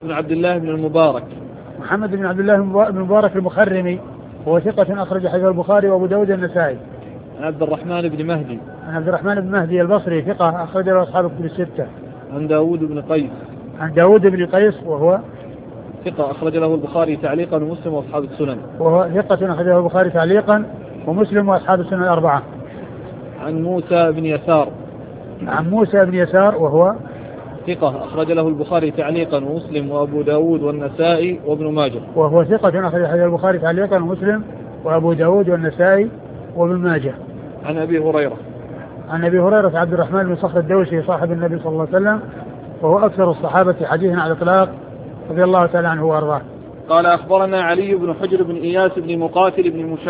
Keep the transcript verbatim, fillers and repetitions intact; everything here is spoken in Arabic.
بن عبد الله بن المبارك. محمد بن عبد الله بن المبارك المخرمي، هو ثقة أخرج حديث البخاري وأبو داود النسائي. عن عبد الرحمن بن مهدي. عن عبد الرحمن بن مهدي البصري ثقة أخرج له أصحاب الكتب الستة. عن داود بن قيس. عن داود بن قيس وهو ثقة أخرج له البخاري تعليقا ومسلم وأصحاب السنن. وهو ثقة أخرج له البخاري تعليقا ومسلم وأصحاب السنن الأربعة. عن موسى بن يسار. عن موسى بن يسار وهو ثقة أخرج له البخاري تعليقا ومسلم وأبو داود والنسائي وابن ماجه. وهو ثقة أخرج له البخاري تعليقا ومسلم وأبو داود والنسائي وابن ماجه. عن أبي هريرة. عن أبي هريرة عبد الرحمن بن صخر الدوسي صاحب النبي صلى الله عليه وسلم، وهو أكثر الصحابة حديثا على الإطلاق رضي الله تعالى عنه وأرضاه. قال أخبرنا علي بن حجر بن إياس بن مقاتل بن مشاهد